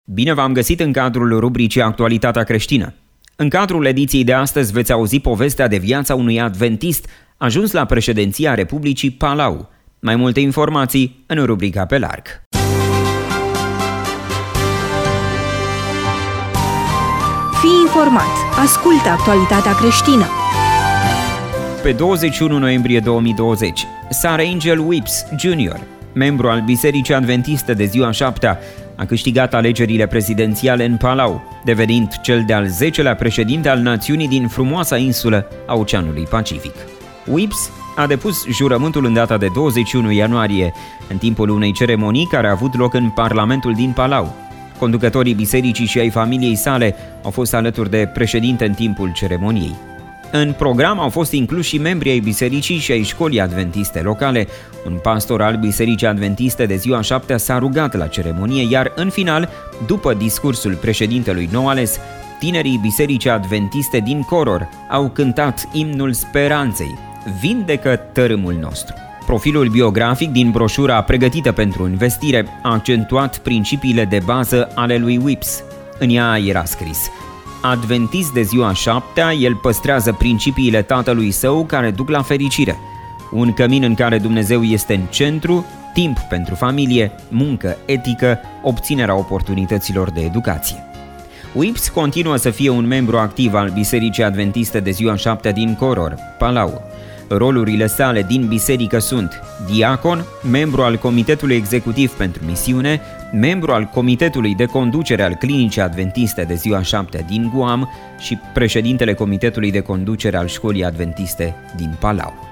Bine v-am găsit în cadrul rubricii Actualitatea creștină. În cadrul ediției de astăzi veți auzi povestea de viața unui adventist ajuns la președinția Republicii Palau. Mai multe informații în rubrica pe larg. Fii informat. Ascultă Actualitatea creștină. Pe 21 noiembrie 2020, Sir Angel Whips Jr., membru al Bisericii Adventiste de ziua 7-a, a câștigat alegerile prezidențiale în Palau, devenind cel de-al 10-lea președinte al națiunii din frumoasa insulă a Oceanului Pacific. Whips a depus jurământul în data de 21 ianuarie, în timpul unei ceremonii care a avut loc în Parlamentul din Palau. Conducătorii bisericii și ai familiei sale au fost alături de președinte în timpul ceremoniei. În program au fost incluși și membrii ai bisericii și ai școlii adventiste locale. Un pastor al Bisericii Adventiste de ziua 7-a s-a rugat la ceremonie, iar în final, după discursul președintelui nou ales, tinerii Bisericii Adventiste din Coror au cântat imnul speranței, Vindecă tărâmul nostru. Profilul biografic din broșura pregătită pentru investire a accentuat principiile de bază ale lui Whips. În ea era scris: Adventist de ziua 7-a, el păstrează principiile tatălui său care duc la fericire. Un cămin în care Dumnezeu este în centru, timp pentru familie, muncă etică, obținerea oportunităților de educație. Whips continuă să fie un membru activ al Bisericii Adventiste de ziua 7-a din Coror, Palau. Rolurile sale din biserică sunt diacon, membru al Comitetului Executiv pentru Misiune, membru al Comitetului de Conducere al Clinicii Adventiste de ziua 7 din Guam și președintele Comitetului de Conducere al Școlii Adventiste din Palau.